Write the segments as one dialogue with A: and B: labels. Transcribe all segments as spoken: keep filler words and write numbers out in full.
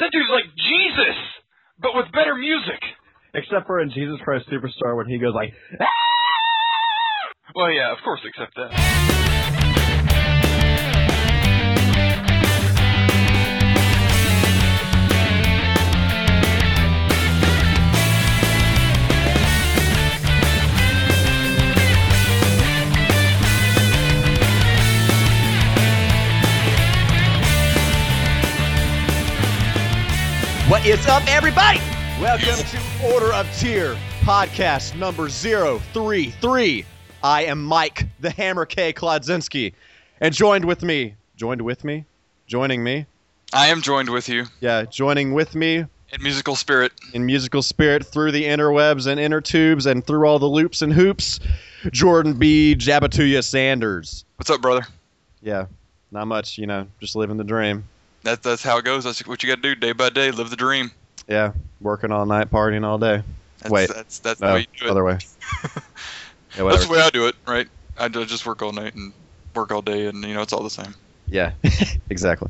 A: That dude's like Jesus, but with better music.
B: Except for in Jesus Christ Superstar when he goes like, ah!
A: Well, yeah, of course, except that.
C: What is up, everybody? Welcome to Order of Tier, podcast number zero three three. I am Mike, the Hammer K. Klodzinski, and joined with me, joined with me, joining me.
A: I am joined with you.
C: Yeah, joining with me.
A: In musical spirit.
C: In musical spirit, through the interwebs and inner tubes and through all the loops and hoops, Jordan B. Jabatuya Sanders.
A: What's up, brother?
C: Yeah, not much, you know, just living the dream.
A: That, that's how it goes. That's what you got to do day by day. Live the dream.
C: Yeah, working all night, partying all day.
A: That's,
C: Wait,
A: that's that's
C: no,
A: the way you do it.
C: Other way. Yeah,
A: that's the way I do it, right? I just work all night and work all day, and you know it's all the same.
C: Yeah, exactly.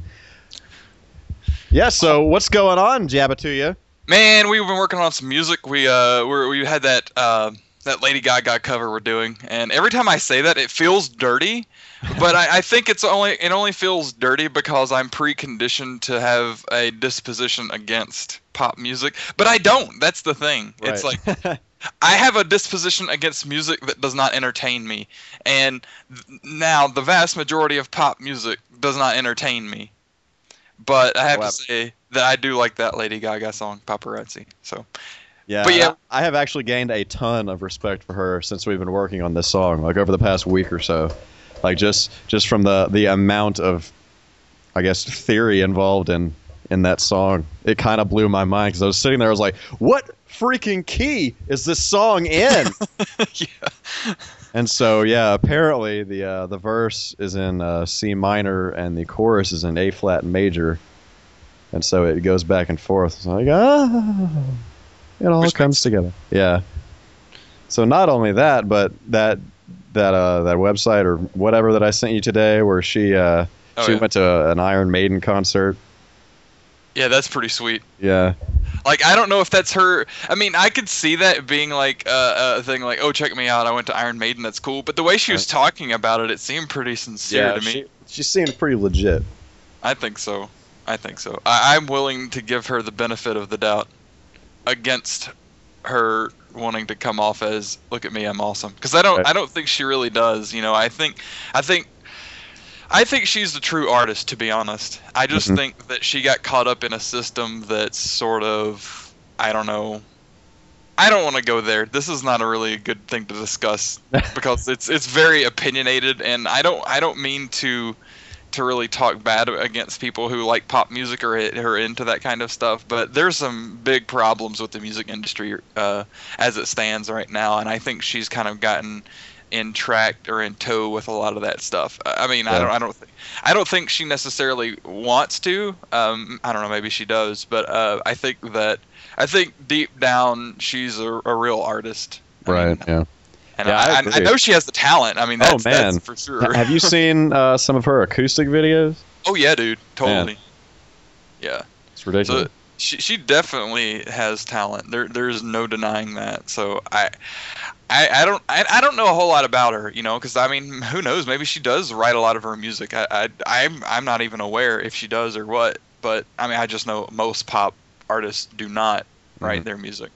C: Yeah. So what's going on, Jabatuya?
A: Man, we've been working on some music. We uh, we we had that uh, that Lady Gaga cover we're doing, and every time I say that, it feels dirty. But I, I think it's only it only feels dirty because I'm preconditioned to have a disposition against pop music. But I don't. That's the thing.
C: Right.
A: It's like I have a disposition against music that does not entertain me. And th- now the vast majority of pop music does not entertain me. But I have
C: wow.
A: to say that I do like that Lady Gaga song, Paparazzi. So
C: yeah,
A: but yeah,
C: I, I have actually gained a ton of respect for her since we've been working on this song, like over the past week or so. Like just just from the, the amount of, I guess, theory involved in, in that song, it kind of blew my mind because I was sitting there, I was like, what freaking key is this song in?
A: Yeah.
C: And so, yeah, apparently the uh, the verse is in uh, C minor and the chorus is in A flat major, and so it goes back and forth. It's like, ah, it all
A: Which
C: comes together. Yeah. So not only that, but that. that uh that website or whatever that I sent you today where she uh
A: oh,
C: she
A: yeah.
C: went to an Iron Maiden concert.
A: Yeah, that's pretty sweet.
C: Yeah.
A: Like, I don't know if that's her. I mean, I could see that being like uh, a thing like, oh, check me out, I went to Iron Maiden, that's cool. But the way she was talking about it, it seemed pretty sincere
C: yeah,
A: to me.
C: She, she seemed pretty legit.
A: I think so. I think so. I, I'm willing to give her the benefit of the doubt against her wanting to come off as, look at me, I'm awesome. Because I don't,
C: Right.
A: I don't think she really does. You know, I think, I think, I think she's the true artist. To be honest, I just
C: Mhm.
A: think that she got caught up in a system that's sort of, I don't know. I don't want to go there. This is not a really good thing to discuss because it's it's very opinionated, and I don't I don't mean to. to really talk bad against people who like pop music or are into that kind of stuff, but there's some big problems with the music industry uh, as it stands right now, and I think she's kind of gotten in track or in tow with a lot of that stuff. I mean,
C: Yeah.
A: I don't, I don't, th- I don't think she necessarily wants to. Um, I don't know, maybe she does, but uh, I think that I think deep down she's a, a real artist. I
C: Right.
A: mean,
C: yeah.
A: And
C: Yeah, I
A: I, I,
C: agree.
A: I know she has the talent. I mean, that's,
C: Oh, man.
A: that's for sure.
C: Have you seen uh, some of her acoustic videos?
A: Oh yeah, dude, totally.
C: Man.
A: Yeah.
C: It's ridiculous.
A: So she she definitely has talent. There there's no denying that. So I I, I don't I, I don't know a whole lot about her, you know, because I mean, who knows? Maybe she does write a lot of her music. I, I I'm I'm not even aware if she does or what. But I mean, I just know most pop artists do not write
C: Mhm.
A: their music.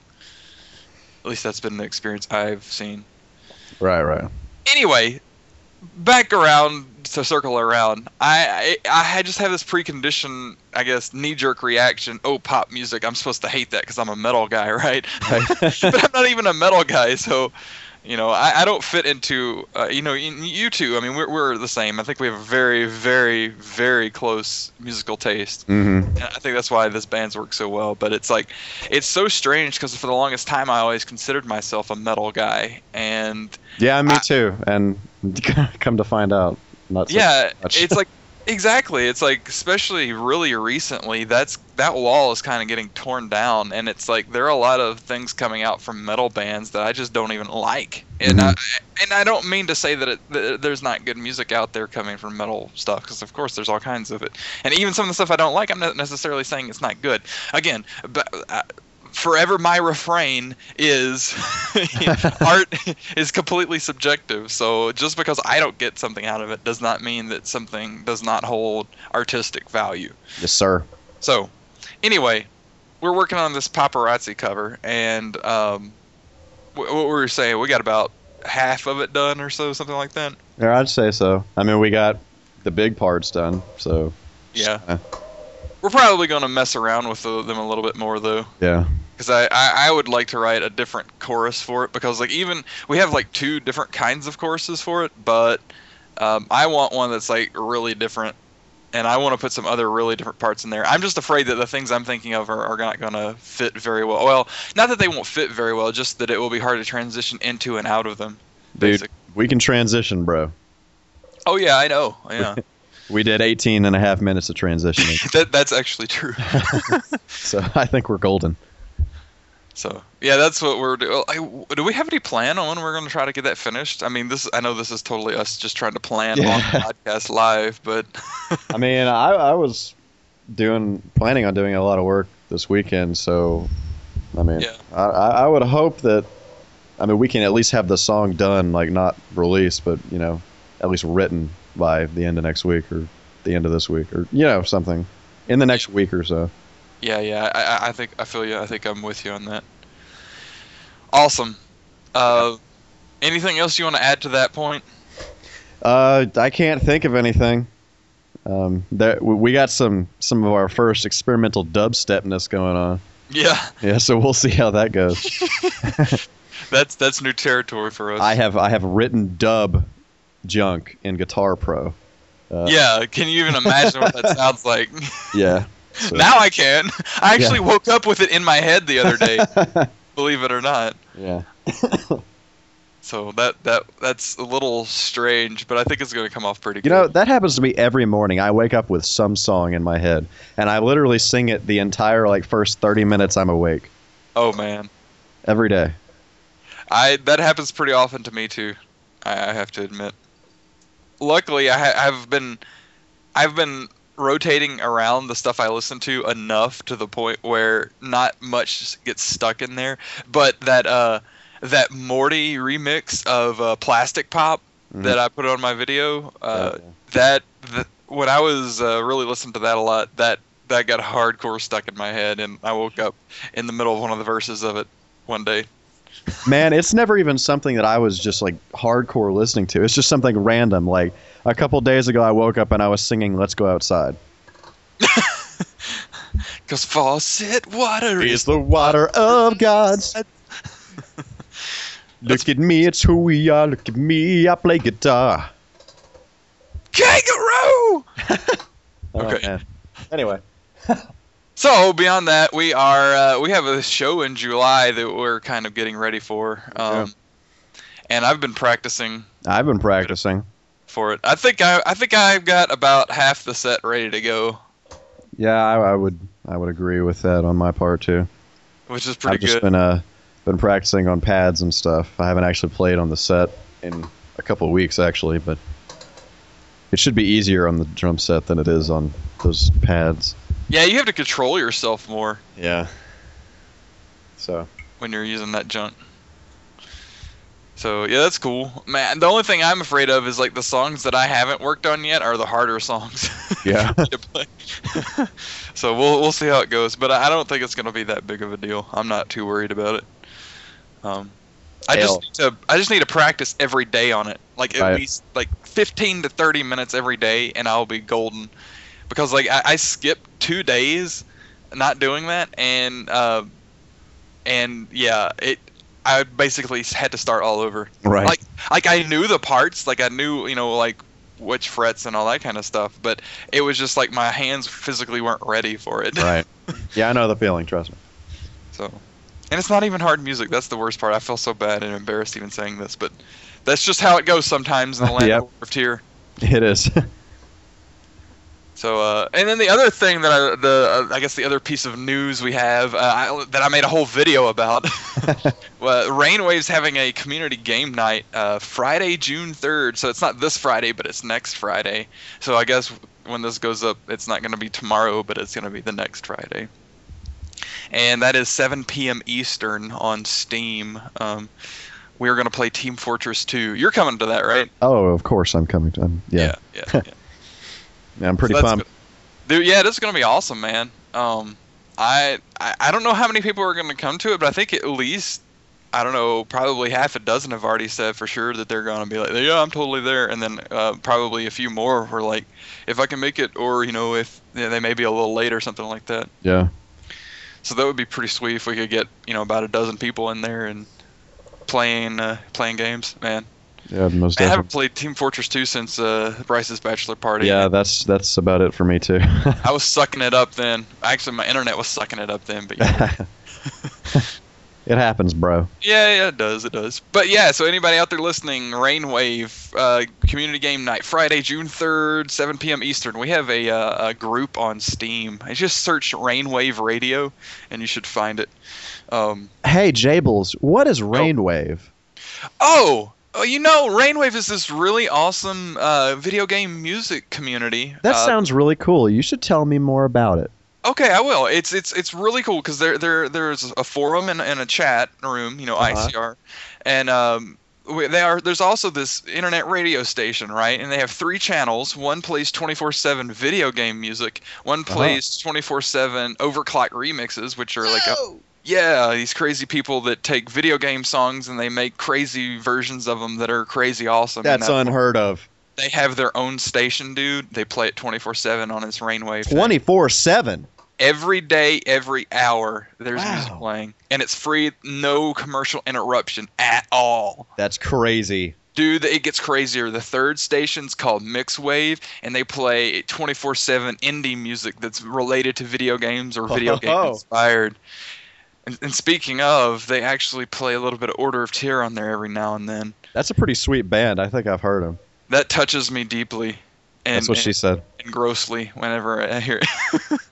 A: At least that's been the experience I've seen.
C: Right. Right.
A: Anyway, back around to circle around. I, I I just have this precondition, I guess, knee-jerk reaction. Oh, pop music. I'm supposed to hate that because I'm a metal guy, right?
C: Right.
A: But I'm not even a metal guy, so you know, I, I don't fit into. Uh, you know, you, you two. I mean, we're we're the same. I think we have a very, very, very close musical taste.
C: Mm-hmm.
A: And I think that's why this band's work so well. But it's like, it's so strange because for the longest time I always considered myself a metal guy, and
C: Yeah, me
A: I-
C: too. And come to find out, not so
A: yeah,
C: much.
A: it's like Exactly. It's like, especially really recently, that's that wall is kind of getting torn down, and it's like there are a lot of things coming out from metal bands that I just don't even like. And I and I don't mean to say that, it, that there's not good music out there coming from metal stuff, because of course there's all kinds of it. And even some of the stuff I don't like, I'm not necessarily saying it's not good. Again, but. Uh, Forever my refrain is art is completely subjective. So just because I don't get something out of it does not mean that something does not hold artistic value.
C: Yes, sir.
A: So anyway, we're working on this paparazzi cover, and um, what we were saying, we got about half of it done or so, something like that.
C: Yeah, I'd say so. I mean, we got the big parts done, so
A: yeah.
C: Uh,
A: We're probably going to mess around with the, them a little bit more, though.
C: Yeah.
A: Because I, I, I would like to write a different chorus for it, because like even we have like two different kinds of choruses for it, but um, I want one that's like really different, and I want to put some other really different parts in there. I'm just afraid that the things I'm thinking of are, are not going to fit very well. Well, not that they won't fit very well, just that it will be hard to transition into and out of them.
C: Dude,
A: Basic.
C: we can transition, bro.
A: Oh yeah, I know. Yeah.
C: We did eighteen and a half minutes of transitioning.
A: that that's actually true.
C: So I think we're golden.
A: So yeah, that's what we're doing. Do we have any plan on when we're going to try to get that finished? I mean, this I know this is totally us just trying to plan
C: Yeah.
A: on the podcast live, but
C: I mean, I, I was doing planning on doing a lot of work this weekend, so I mean,
A: Yeah.
C: I, I would hope that I mean we can at least have the song done, like not released, but you know, at least written by the end of next week or the end of this week, or you know, something in the next week or so.
A: yeah, yeah, I, I- I think I feel you. I think I'm with you on that. Awesome. Uh, anything else you want to add to that point?
C: Uh, I can't think of anything. Um, that we we got some some of our first experimental dubstepness going on.
A: Yeah,
C: Yeah, so we'll see how that goes.
A: that's that's new territory for us.
C: I have I have written dub junk in Guitar Pro. Uh,
A: Yeah, can you even imagine what that sounds like?
C: Yeah. So-
A: Now I can. I actually
C: Yeah.
A: woke up with it in my head the other day, believe it or not.
C: Yeah.
A: So that that that's a little strange, but I think it's going to come off pretty
C: You
A: good.
C: know, that happens to me every morning. I wake up with some song in my head, and I literally sing it the entire like first thirty minutes I'm awake
A: Oh man,
C: every day.
A: I that happens pretty often to me too. I, I have to admit. Luckily, I ha- I've been I've been rotating around the stuff I listen to enough to the point where not much gets stuck in there. But that uh that Morty remix of uh, Plastic Pop
C: Mhm.
A: that I put on my video, uh,
C: Yeah.
A: that, that when I was uh, really listening to that a lot, that that got hardcore stuck in my head, and I woke up in the middle of one of the verses of it one day.
C: Man, it's never even something that I was just like hardcore listening to. It's just something random. Like a couple days ago, I woke up and I was singing "Let's Go Outside."
A: Cause faucet water
C: It's
A: is
C: the water of God's. Look at me, it's who we are. Look at me, I play guitar.
A: kangaroo. Okay.
C: man. Anyway.
A: So beyond that, we are uh, we have a show in July that we're kind of getting ready for, um, and I've been practicing
C: I've been practicing.
A: for it. I think I I think I've got about half the set ready to go,
C: Yeah, I, I would I would agree with that on my part too.
A: which is pretty
C: I've just
A: good.
C: been uh been practicing on pads and stuff. I haven't actually played on the set in a couple of weeks actually, but it should be easier on the drum set than it is on those pads.
A: Yeah, you have to control yourself more
C: Yeah. So
A: when you're using that junk. So yeah, that's cool, man. The only thing I'm afraid of is like the songs that I haven't worked on yet are the harder songs.
C: Yeah.
A: for me to play. So we'll we'll see how it goes, but I don't think it's gonna be that big of a deal. I'm not too worried about it. Um, I
C: Hell.
A: just need to I just need to practice every day on it, like at
C: Right.
A: least like fifteen to thirty minutes every day, and I'll be golden. Because like I, I skipped two days not doing that, and uh, and yeah, it I basically had to start all over.
C: Right.
A: Like like I knew the parts, like I knew you know like which frets and all that kind of stuff, but it was just like my hands physically weren't ready for it.
C: right. Yeah, I know the feeling, trust me.
A: So, and it's not even hard music. That's the worst part. I feel so bad and embarrassed even saying this, but that's just how it goes sometimes in the land
C: Yep.
A: of Tier.
C: It is.
A: So, uh, and then the other thing that I, the uh, I guess the other piece of news we have uh, I, that I made a whole video about, well, Rainwave's having a community game night uh, Friday, June third. So it's not this Friday, but it's next Friday. So I guess when this goes up, it's not going to be tomorrow, but it's going to be the next Friday. And that is seven p.m. Eastern on Steam. Um, we're going to play Team Fortress two. You're coming to that, right?
C: Oh, of course I'm coming to. Um, yeah.
A: Yeah, yeah, yeah.
C: Yeah, I'm pretty
A: So that's
C: pumped.
A: good. Dude, yeah, this is gonna be awesome, man. Um, I, I I don't know how many people are gonna come to it, but I think at least I don't know, probably half a dozen have already said for sure that they're gonna be like, yeah, I'm totally there, and then uh, probably a few more were like, if I can make it, or you know, if yeah, they may be a little late or something like that.
C: Yeah.
A: So that would be pretty sweet if we could get you know about a dozen people in there and playing uh, playing games, man.
C: Yeah, most
A: I haven't
C: definitely.
A: played Team Fortress two since uh, Bryce's bachelor party.
C: Yeah, that's that's about it for me too.
A: I was sucking it up then. Actually, my internet was sucking it up then, but yeah.
C: It happens, bro.
A: yeah, yeah, it does, it does. But yeah, so anybody out there listening, Rainwave uh, Community Game Night, Friday, June third, seven p.m. Eastern. We have a, uh, a group on Steam. I just search Rainwave Radio, and you should find it. Um,
C: Hey, Jables, what is Rainwave?
A: oh! Oh, you know, Rainwave is this really awesome uh, video game music community.
C: That
A: uh,
C: sounds really cool. You should tell me more about it.
A: Okay, I will. It's it's it's really cool because there there there's a forum and, and a chat room, you know,
C: Uh-huh.
A: I C R, and um, we- they are. There's also this internet radio station, right? And they have three channels. One plays twenty-four seven video game music. One
C: Uh-huh.
A: plays twenty-four seven overclock remixes, which are like a, yeah, these crazy people that take video game songs and they make crazy versions of them that are crazy awesome. And
C: That's
A: that-
C: unheard of.
A: They have their own station, dude. They play it twenty-four seven on this Rainwave thing.
C: twenty-four seven.
A: Every day, every hour, there's
C: Wow.
A: music playing, and it's free, no commercial interruption at all.
C: That's crazy.
A: Dude, it gets crazier. The third station's called Mixwave, and they play twenty-four seven indie music that's related to video games or video game
C: Oh.
A: inspired. And, and speaking of, they actually play a little bit of Order of Tyr on there every now and then.
C: That's a pretty sweet band. I think I've heard them.
A: That touches me deeply. And,
C: That's what
A: and,
C: she said.
A: and grossly whenever I hear it.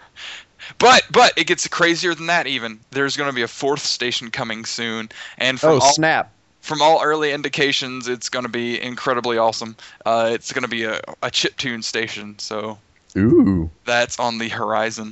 A: But but it gets crazier than that even. There's going to be a fourth station coming soon, and from
C: Oh,
A: all
C: snap.
A: from all early indications, it's going to be incredibly awesome. Uh, it's going to be a, a chiptune station, so
C: Ooh.
A: that's on the horizon.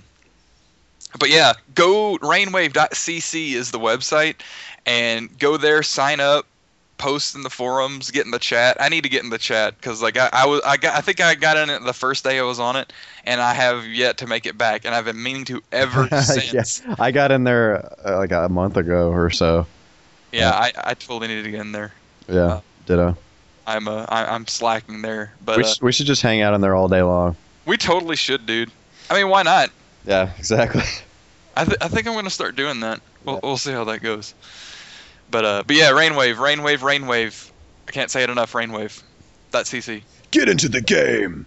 A: But yeah, go rainwave dot c c is the website, and go there, sign up, post in the forums, get in the chat. I need to get in the chat because like I, I was I got I think I got in it the first day I was on it, and I have yet to make it back, and I've been meaning to ever since.
C: Yeah, I got in there uh, like a month ago or so.
A: Yeah, I, I totally need to get in there.
C: Yeah,
A: Uh,
C: ditto.
A: I'm uh, I, I'm slacking there, but
C: We,
A: uh,
C: sh- we should just hang out in there all day long.
A: we totally should, dude. I mean, why not?
C: Yeah, exactly.
A: I th- I think I'm gonna start doing that. We'll
C: Yeah.
A: we'll see how that goes. But uh, but yeah, Rainwave, Rainwave, Rainwave. I can't say it enough. Rainwave. Dot cc.
C: Get into the game.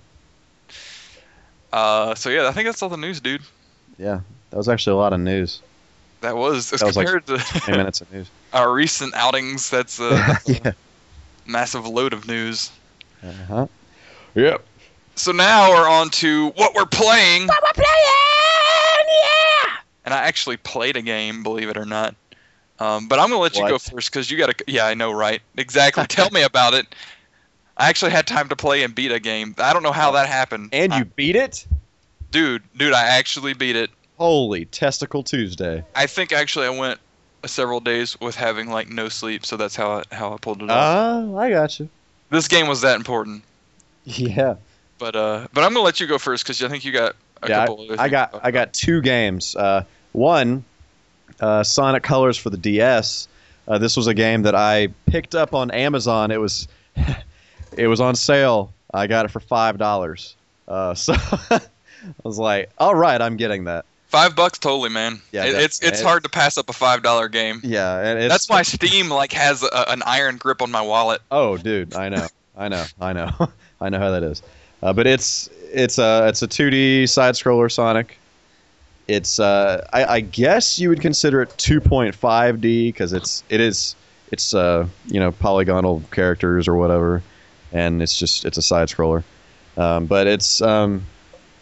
A: Uh, so yeah, I think that's all the news, dude.
C: Yeah, that was actually a lot of news.
A: That was as
C: That was like
A: compared
C: Ten
A: to
C: minutes of news.
A: our recent outings. That's a, that's a
C: Yeah.
A: massive load of news.
C: Uh huh. Yep.
A: So now we're on to what we're playing. What we're playing, yeah. And I actually played a game, believe it or not. Um, but I'm gonna let you go
C: What?
A: first because you gotta. Yeah, I know, right? Exactly. Tell me about it. I actually had time to play and beat a game. I don't know how that happened.
C: And you
A: I-
C: beat it?
A: dude, dude, I actually beat it.
C: Holy Testicle Tuesday.
A: I think actually I went several days with having like no sleep, so that's how I, how I pulled it off.
C: Ah, I got you.
A: This game was that important.
C: Yeah.
A: But uh, but I'm gonna let you go first because I think you got a
C: yeah,
A: couple. Other
C: I, I
A: things
C: got
A: to talk
C: I got two games. Uh, one, uh, Sonic Colors for the D S. Uh, this was a game that I picked up on Amazon. It was it was on sale. I got it for five dollars. Uh, so I was like, all right, I'm getting that.
A: Five bucks totally, man.
C: Yeah,
A: It-
C: that-
A: it's it's
C: it's-
A: hard to pass up a five dollar game.
C: Yeah, and it's,
A: That's why Steam like has a, an iron grip on my wallet.
C: Oh, dude, I know, I know, I know, I know how that is. Uh, but it's it's a it's a two D side scroller Sonic. It's uh, I, I guess you would consider it two point five D because it's it is it's uh you know polygonal characters or whatever, and it's just it's a side scroller. Um, but it's um,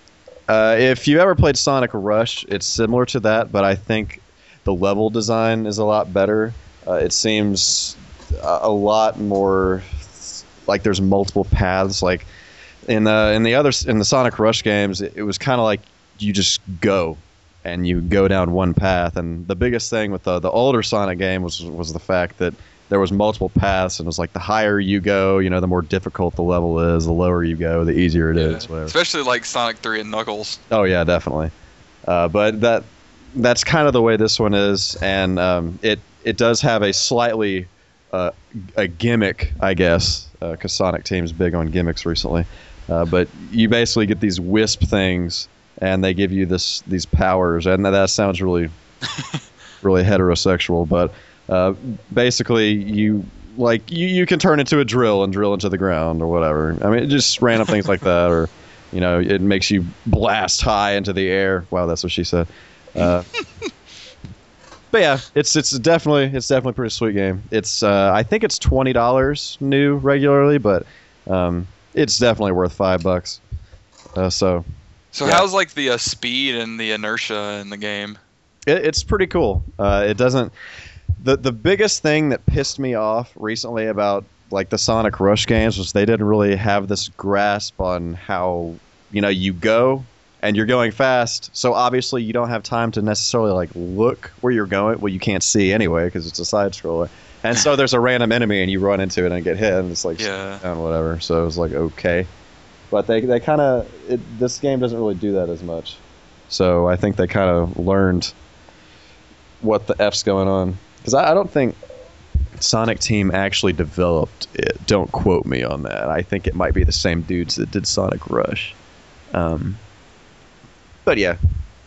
C: Uh, if you ever played Sonic Rush, it's similar to that, but I think the level design is a lot better. Uh, it seems a, a lot more like there's multiple paths. Like in the in the other in the Sonic Rush games, it, it was kind of like you just go and you go down one path. And the biggest thing with the the older Sonic game was was the fact that there was multiple paths, and it was like the higher you go, you know, the more difficult the level is. The lower you go, the easier it
A: Yeah.
C: is. Whatever.
A: Especially like Sonic three and Knuckles.
C: Oh yeah, definitely. Uh, but that that's kind of the way this one is, and um, it it does have a slightly uh, a gimmick, I guess, because Sonic Team's big on gimmicks recently. Uh, but you basically get these wisp things, and they give you this these powers, and that sounds really really heterosexual, but uh, basically you like you, you can turn into a drill and drill into the ground or whatever. I mean, just random things like that, or you know, it makes you blast high into the air. Wow, that's what she said. Uh, but yeah, it's it's definitely it's definitely a pretty sweet game. It's uh, I think it's twenty dollars new regularly, but um, it's definitely worth five bucks. Uh, so
A: So
C: Yeah.
A: how's like the uh, speed and the inertia in the game?
C: it, it's pretty cool. Uh, it doesn't. The the biggest thing that pissed me off recently about like the Sonic Rush games was they didn't really have this grasp on how, you know, you go and you're going fast, so obviously you don't have time to necessarily like look where you're going. Well, you can't see anyway because it's a side scroller, and so there's a random enemy and you run into it and get hit, and it's like
A: Yeah.
C: and whatever. So it was like okay, but they they kind of this game doesn't really do that as much. So I think they kind of learned what the F's going on, because I, I don't think Sonic Team actually developed it. Don't quote me on that. I think it might be the same dudes that did Sonic Rush. Um, but yeah.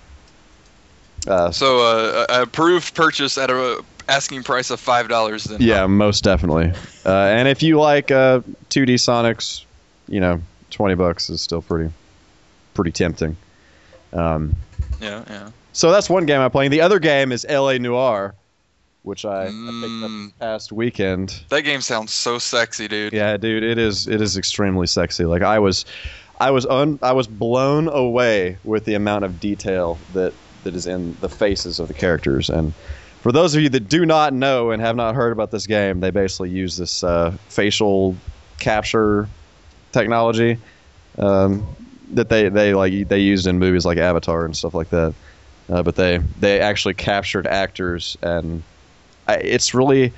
C: Uh,
A: So uh, a approved purchase at a asking price of five dollars. Then
C: yeah, most definitely. Uh, and if you like uh, two D Sonics, you know, twenty bucks is still pretty, pretty tempting. Um,
A: Yeah, yeah.
C: so that's one game I'm playing. The other game is L A Noire, which I, I picked up
A: Mm.
C: this past weekend.
A: That game sounds so sexy, dude.
C: Yeah, dude, it is it is extremely sexy. Like I was, I was un, I was blown away with the amount of detail that that is in the faces of the characters. And for those of you that do not know and have not heard about this game, they basically use this uh, facial capture technology um, that they they like they used in movies like Avatar and stuff like that. Uh, but they they actually captured actors, and I, it's really.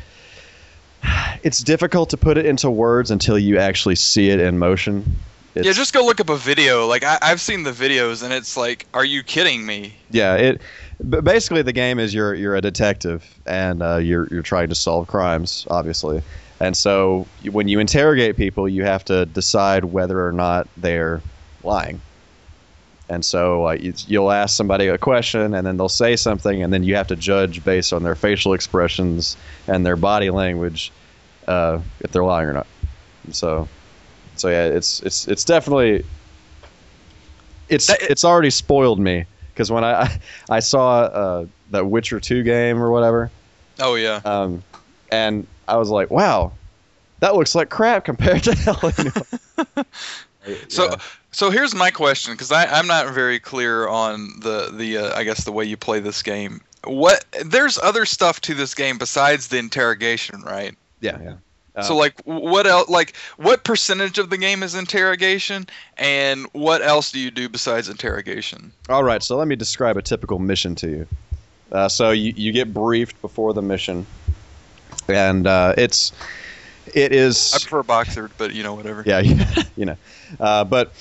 C: It's difficult to put it into words until you actually see it in motion. It's,
A: Yeah, just go look up a video. Like I, I've seen the videos, and it's like, are you kidding me?
C: yeah. It but basically the game is you're you're a detective, and uh, you're you're trying to solve crimes, obviously. And so you- when you interrogate people, you have to decide whether or not they're lying. And so uh, you, you'll ask somebody a question, and then they'll say something, and then you have to judge based on their facial expressions and their body language uh, if they're lying or not. So, so yeah, it's it's it's definitely it's
A: That-
C: it's already spoiled me, because when I I saw uh, that Witcher two game or whatever,
A: Oh yeah.
C: um, and I was like, wow, that looks like crap compared to L A Noire.
A: So,
C: Yeah.
A: so here's my question, because I'm not very clear on the the uh, I guess the way you play this game. What there's other stuff to this game besides the interrogation, right?
C: yeah, yeah. Uh,
A: so like, what else? Like, what percentage of the game is interrogation, and what else do you do besides interrogation?
C: All right, so let me describe a typical mission to you. Uh, so you, you get briefed before the mission, and uh, it's it is
A: I prefer boxer, but you know, whatever.
C: yeah, you know, uh, but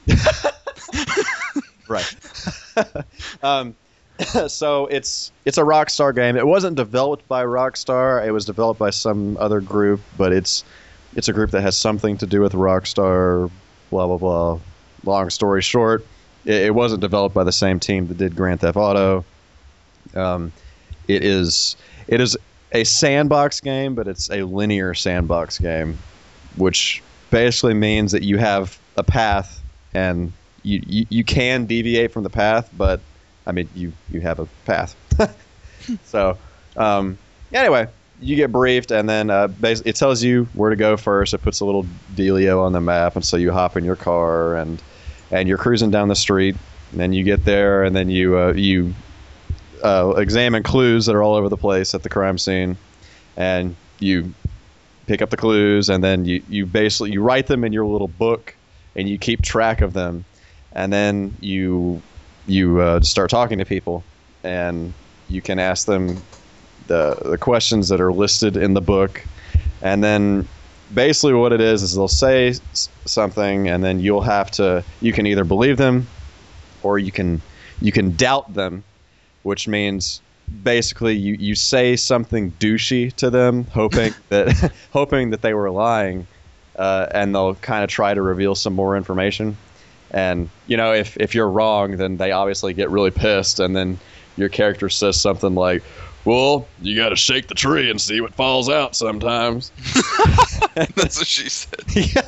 C: right. um, so it's it's a Rockstar game. It wasn't developed by Rockstar. It was developed by some other group, but it's it's a group that has something to do with Rockstar. Blah blah blah. Long story short, it, it wasn't developed by the same team that did Grand Theft Auto. Um, it is it is a sandbox game, but it's a linear sandbox game, which basically means that you have a path, and you, you, you can deviate from the path, but I mean you, you have a path. So um, anyway, you get briefed, and then uh, basically it tells you where to go first. It puts a little dealio on the map, and so you hop in your car, and and you're cruising down the street, And then you get there, and then you uh, you uh, examine clues that are all over the place at the crime scene, and you pick up the clues, and then you, you basically you write them in your little book, and you keep track of them, and then you you uh, start talking to people, and you can ask them the the questions that are listed in the book, and then basically what it is is they'll say s- something, and then you'll have to you can either believe them, or you can you can doubt them, which means basically you, you say something douchey to them, hoping that hoping that they were lying, uh, and they'll kind of try to reveal some more information. And you know, if if you're wrong, then they obviously get really pissed, and then your character says something like, "Well, you got to shake the tree and see what falls out sometimes."
A: That's what she said.
C: Yeah.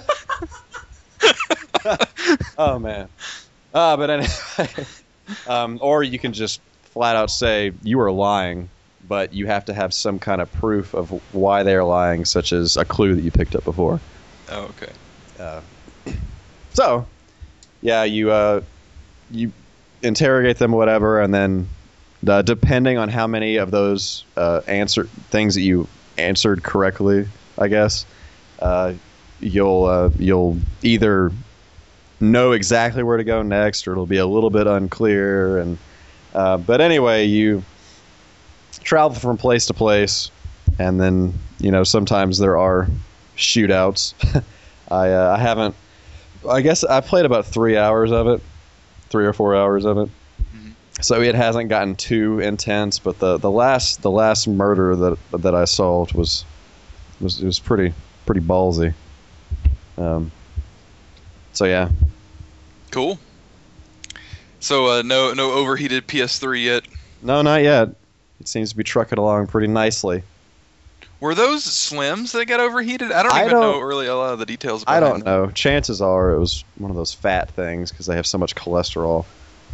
C: Oh man. Uh, but anyway, um, or you can just flat out say you are lying, but you have to have some kind of proof of why they are lying, such as a clue that you picked up before.
A: Oh, okay.
C: Uh, so, yeah, you uh, you interrogate them, whatever, and then uh, depending on how many of those uh, answer things that you answered correctly, I guess, uh, you'll uh, you'll either know exactly where to go next, or it'll be a little bit unclear. And uh, but anyway, you travel from place to place, and then you know sometimes there are shootouts. I uh, I haven't. I guess I played about three hours of it, three or four hours of it.
A: Mm-hmm.
C: So it hasn't gotten too intense, but the, the last the last murder that that I solved was was it was pretty pretty ballsy. Um. So yeah.
A: Cool. So uh, no no overheated P S three yet.
C: No, not yet. It seems to be trucking along pretty nicely.
A: Were those Slims that got overheated? I don't
C: I
A: even know
C: don't-
A: really a lot of the details.
C: I
A: behind
C: don't know. Chances are it was one of those fat things because they have so much cholesterol.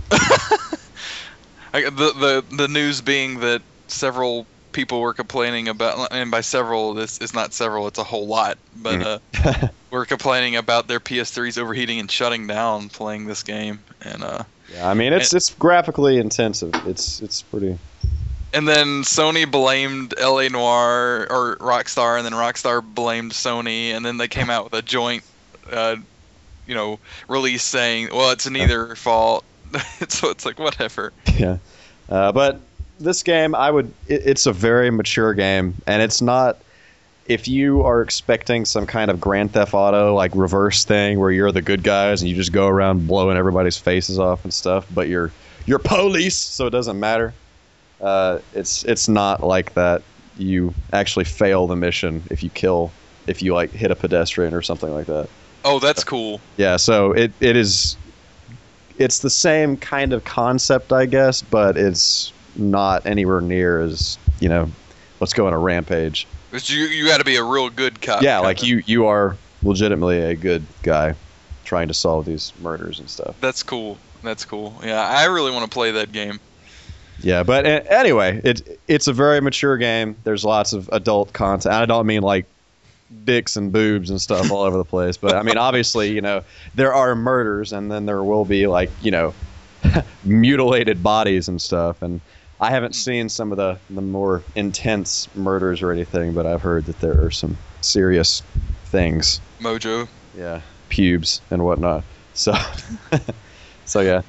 A: I, the the the news being that several people were complaining about, and by several, this is not several, it's a whole lot, but uh, were complaining about their P S threes overheating and shutting down playing this game, and uh,
C: Yeah, I mean it's it's graphically intensive. It's it's pretty.
A: and then Sony blamed L A Noire or Rockstar, and then Rockstar blamed Sony, and then they came out with a joint, uh, you know, release saying, well, it's neither fault. So it's like whatever.
C: Yeah, uh, but this game, I would. It, it's a very mature game, and it's not. If you are expecting some kind of Grand Theft Auto like reverse thing where you're the good guys and you just go around blowing everybody's faces off and stuff, but you're you're police, so it doesn't matter. Uh, it's it's not like that. You actually fail the mission if you kill, if you like hit a pedestrian or something like that.
A: Oh, that's cool.
C: Yeah, so it, it is. It's the same kind of concept, I guess, but it's not anywhere near as, you know, let's go on a rampage.
A: But you you got to be a real good cop.
C: Yeah,
A: kinda.
C: like you you are legitimately a good guy trying to solve these murders and stuff.
A: That's cool. That's cool. Yeah, I really want to play that game.
C: Yeah, but a- anyway, it it's a very mature game. There's lots of adult content. I don't mean like dicks and boobs and stuff all over the place, but I mean obviously, you know, there are murders, and then there will be like, you know, mutilated bodies and stuff. And I haven't seen some of the the more intense murders or anything, but I've heard that there are some serious things.
A: Mojo.
C: Yeah, pubes and whatnot. So, so yeah.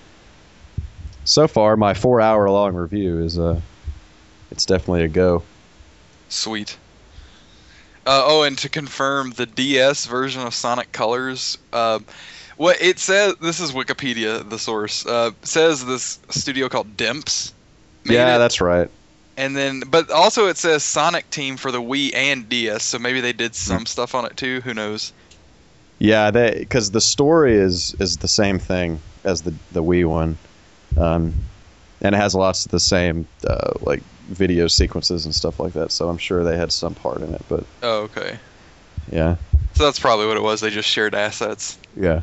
C: So far, my four-hour-long review is uh, it's definitely a go.
A: Sweet. Uh, oh, and to confirm, the D S version of Sonic Colors, uh, what it says, this is Wikipedia, the source, uh, says this studio called Dimps made
C: Yeah,
A: it.
C: that's right.
A: And then, but also it says Sonic Team for the Wii and D S, so maybe they did some stuff on it too. Who knows?
C: Yeah, they because the story is is the same thing as the the Wii one, um, and it has lots of the same uh, like video sequences and stuff like that. So I'm sure they had some part in it. But
A: Oh, okay.
C: yeah,
A: So that's probably what it was. They just shared assets.
C: yeah,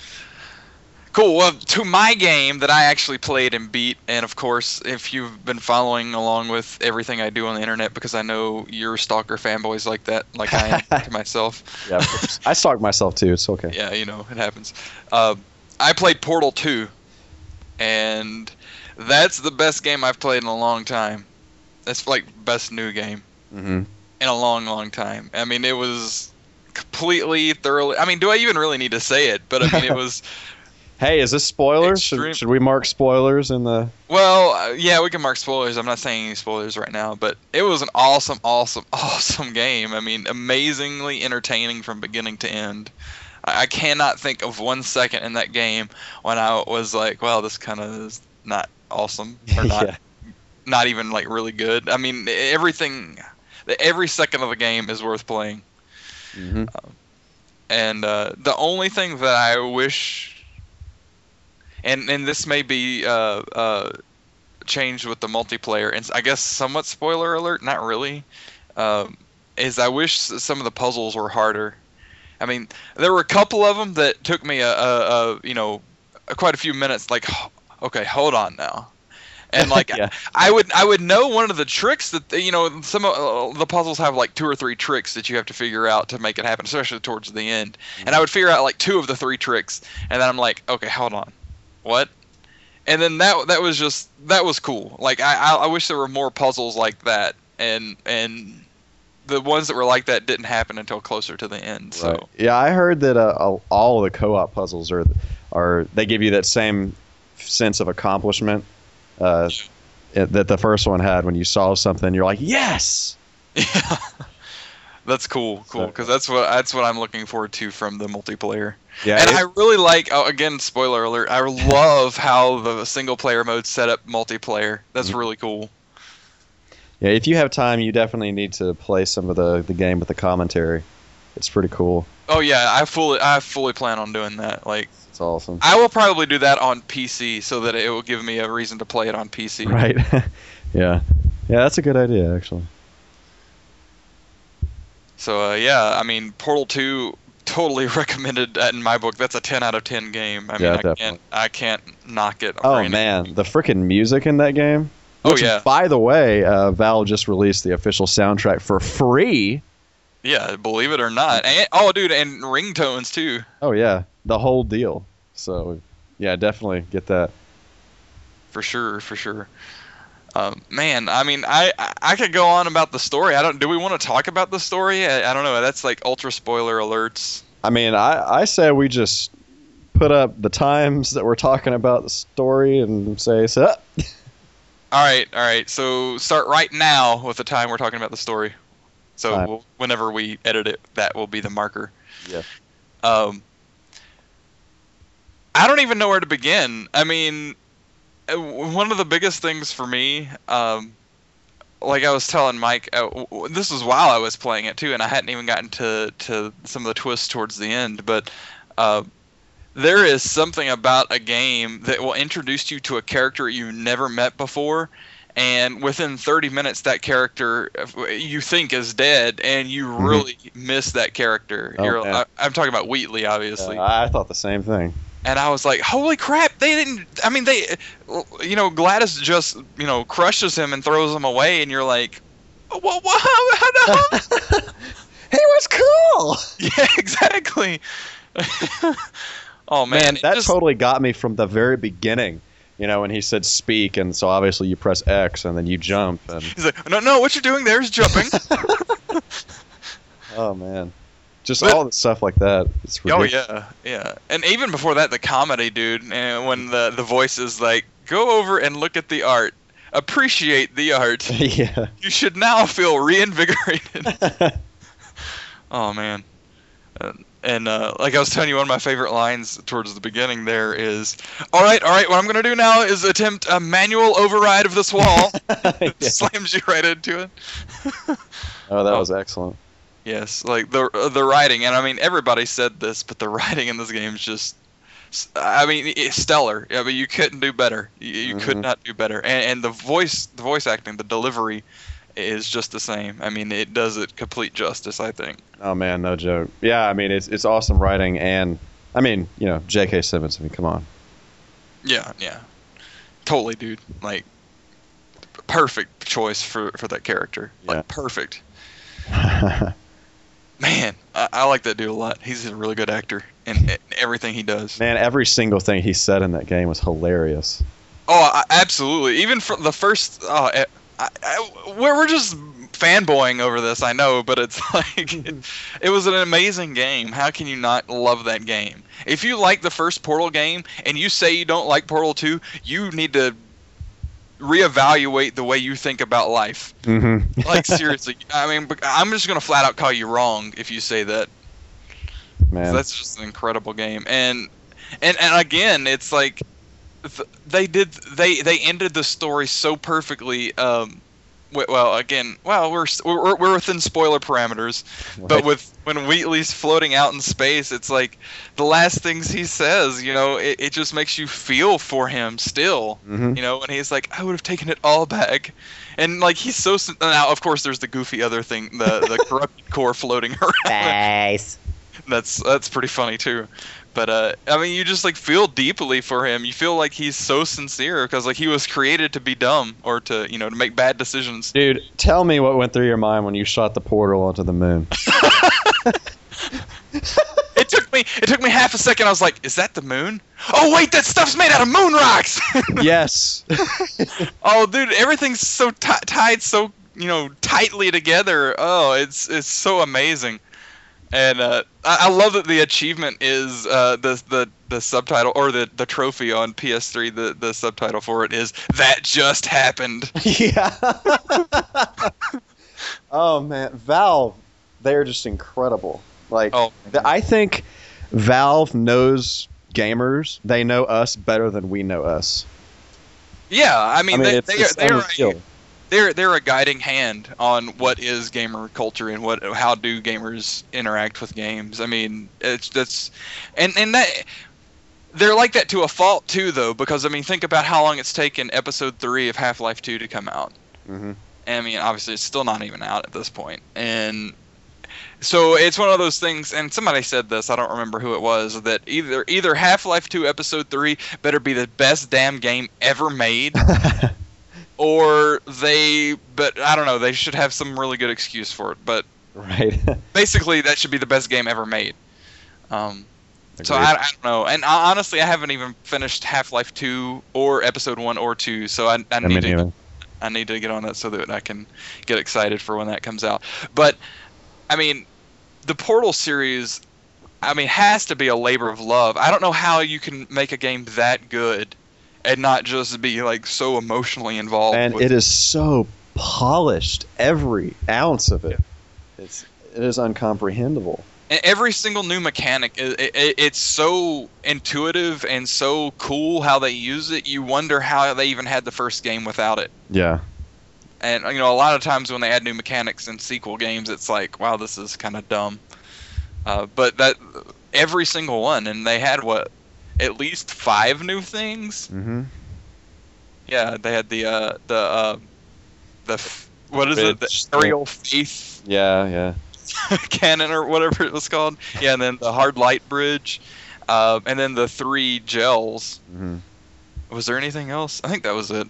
A: Cool. Well, to my game that I actually played and beat, and of course, if you've been following along with everything I do on the internet, because I know you're stalker fanboys like that, like I am to myself.
C: yeah. Of course. I stalk myself too. It's okay.
A: Yeah, you know, it happens. Uh, I played Portal two. and that's the best game I've played in a long time. That's like best new game
C: Mm-hmm.
A: in a long, long time. I mean, it was completely, thoroughly. I mean, do I even really need to say it? But I mean, it was.
C: Hey, is this spoilers?
A: Extreme-
C: Should, should we mark spoilers in the?
A: Well, uh, yeah, we can mark spoilers. I'm not saying any spoilers right now, but it was an awesome, awesome, awesome game. I mean, amazingly entertaining from beginning to end. I, I cannot think of one second in that game when I was like, well, this kind of is not awesome or not,
C: Yeah.
A: not even like really good. I mean, everything, every second of the game is worth playing.
C: Mm-hmm.
A: And uh, the only thing that I wish. And and this may be uh, uh, changed with the multiplayer, and I guess somewhat spoiler alert, not really, um, is I wish some of the puzzles were harder. I mean, there were a couple of them that took me a, a, a you know quite a few minutes. Like, okay, hold on now, and like
C: Yeah.
A: I would I would know one of the tricks that you know some of uh, the puzzles have like two or three tricks that you have to figure out to make it happen, especially towards the end. And I would figure out like two of the three tricks, and then I'm like, okay, hold on. What? And then that that was just that was cool. Like I, I I wish there were more puzzles like that, and and the ones that were like that didn't happen until closer to the end. So
C: Right. Yeah, I heard that uh, all the co-op puzzles are are they give you that same sense of accomplishment uh, it- that the first one had when you solve something. You're like, yes.
A: yeah, that's cool, cool,
C: So-
A: because that's what that's what I'm looking forward to from the multiplayer.
C: Yeah.
A: And
C: it-
A: I really like, oh, again, spoiler alert, I love how the single player mode set up multiplayer. That's
C: Mhm.
A: really cool.
C: yeah. If you have time, you definitely need to play some of the the game with the commentary. It's pretty cool.
A: Oh yeah, I fully I fully plan on doing that. Like
C: It's awesome.
A: I will probably do that on P C so that it will give me a reason to play it on P C.
C: Right. yeah. Yeah, that's a good idea actually.
A: So uh, yeah, I mean Portal two totally recommended that in my book. That's a ten out of ten game. I mean
C: Yeah,
A: I
C: definitely.
A: can't I can't knock it.
C: Oh
A: for any-
C: man, the freaking music in that game.
A: Oh,
C: Which,
A: yeah.
C: by the way, uh, Valve just released the official soundtrack for free.
A: Yeah, believe it or not. And, oh dude, and ringtones too.
C: Oh yeah, the whole deal. So, yeah, definitely get that.
A: For sure, for sure. Um, man, I mean, I, I I could go on about the story. I don't. Do we want to talk about the story? I, I don't know. That's like ultra spoiler alerts.
C: I mean, I I say we just put up the times that we're talking about the story and say, so,
A: All right, all right. So start right now with the time we're talking about the story. So
C: Fine.
A: we'll, whenever we edit it, that will be the marker.
C: Yeah.
A: Um. I don't even know where to begin. I mean, uh, one of the biggest things for me, um, like I was telling Mike, uh, w- w- this was while I was playing it too, and I hadn't even gotten to to some of the twists towards the end. But uh, there is something about a game that will introduce you to a character you never met before, and within thirty minutes, that character uh, you think is dead, and you
C: Mhm.
A: really miss that character.
C: Oh,
A: You're,
C: man.
A: I, I'm talking about Wheatley, obviously.
C: Uh, I thought the same thing.
A: And I was like, holy crap, they didn't, I mean, they, you know, Gladys just, you know, crushes him and throws him away, and you're like, what, what, what?
C: He was cool.
A: Yeah, exactly. Oh, man.
C: Man,
A: it
C: that
A: just-
C: totally got me from the very beginning. You know, when he said speak, and so obviously you press X and then you jump. And
A: He's like, no, no, what you're doing there is jumping.
C: oh man, just
A: But-
C: all the stuff like that. It's
A: Oh,
C: ridiculous.
A: yeah, yeah. And even before that, the comedy, dude, and when the, the voice is like, go over and look at the art. Appreciate the art.
C: yeah.
A: You should now feel reinvigorated. Oh man, uh, and uh, like I was telling you, one of my favorite lines towards the beginning there is, "All right, all right, what I'm gonna do now is attempt a manual override of this wall."
C: Yeah.
A: Slams you right into it.
C: Oh, that
A: Oh.
C: was excellent.
A: Yes, like the uh, the writing, and I mean everybody said this, but the writing in this game is just, I mean, it's stellar. Yeah, but you couldn't do better. You, you could
C: Mhm.
A: not do better, and, and the voice, the voice acting, the delivery, is just the same. I mean, it does it complete justice, I think.
C: Oh man, no joke. Yeah, I mean it's it's awesome writing, and I mean you know J K. Simmons. I mean, come on.
A: Yeah, yeah, totally, dude. Like, perfect choice for for that character.
C: Yeah.
A: Like, perfect. Man, I, I like that dude a lot. He's a really good actor, in, in everything he does.
C: Man, every single thing he said in that game was hilarious.
A: Oh, I, absolutely. Even from the first, oh, I, I, we're we're just fanboying over this, I know, but it's like it, it was an amazing game. How can you not love that game? If you like the first Portal game and you say you don't like Portal two, you need to reevaluate the way you think about life.
C: Mm-hmm.
A: Like seriously, I mean, I'm just gonna flat out call you wrong if you say that.
C: Man,
A: That's just an incredible game, and and and again, it's like th- they did they they ended the story so perfectly. Um, wi- well, again, well, we're s- we're we're within spoiler parameters, but
C: Right.
A: with when Wheatley's floating out in space, it's like the last things he says, you know, it, it just makes you feel for him still.
C: Mhm.
A: You know, and he's like, I would have taken it all back. And like he's so sen- now, of course, there's the goofy other thing, the the corrupted core floating around.
D: Nice.
A: That's that's pretty funny too. But uh, I mean, you just like feel deeply for him. You feel like he's so sincere because like he was created to be dumb or to you know to make bad decisions.
C: Dude, tell me what went through your mind when you shot the portal onto the moon.
A: It took me it took me half a second. I was like, is that the moon? Oh wait, that stuff's made out of moon rocks.
C: Yes.
A: Oh dude, everything's so ti tied so you know tightly together. Oh, it's it's so amazing. And uh, I, I love that the achievement is uh, the the the subtitle or the, the trophy on P S three. The, the subtitle for it is that just happened.
C: Yeah. Oh man, Valve, they're just incredible. Like,
A: Oh,
C: th- I think Valve knows gamers. They know us better than we know us.
A: yeah. I mean,
C: I mean,
A: they,
C: it's,
A: they,
C: it's
A: are, they're,
C: unreal.
A: a, they're they're a guiding hand on what is gamer culture and what how do gamers interact with games. I mean, it's that's and and that. They're like that to a fault too, though, because I mean, think about how long it's taken Episode Three of Half-Life Two to come out.
C: Mhm.
A: I mean, obviously, it's still not even out at this point, and so it's one of those things. And somebody said this, I don't remember who it was, that either either Half-Life Two Episode Three better be the best damn game ever made, or they, but I don't know, they should have some really good excuse for it. But
C: Right.
A: basically, that should be the best game ever made. Um, so
C: Agreed.
A: I, I don't know, and I, honestly, I haven't even finished Half-Life Two or Episode One or Two, so I, I
C: I
A: need
C: mean,
A: to.
C: even.
A: I need to get on that so that I can get excited for when that comes out. But I mean, the Portal series, I mean, has to be a labor of love. I don't know how you can make a game that good and not just be like so emotionally involved.
C: And
A: with
C: it is so polished, every ounce of it. It's it is uncomprehendable.
A: and every single new mechanic. It, it, it's so intuitive and so cool how they use it. You wonder how they even had the first game without it.
C: Yeah.
A: And you know, a lot of times when they add new mechanics in sequel games, it's like, wow, this is kind of dumb. Uh, but that every single one, and they had what, at least five new things.
C: Mm-hmm.
A: Yeah, they had the uh, the uh, the f- what is it?
C: Bridge.
A: The aerial faith
C: Yeah, yeah.
A: cannon or whatever it was called. Yeah, and then the hard light bridge, uh, and then the three gels.
C: Mm-hmm.
A: Was there anything else? I think that was it.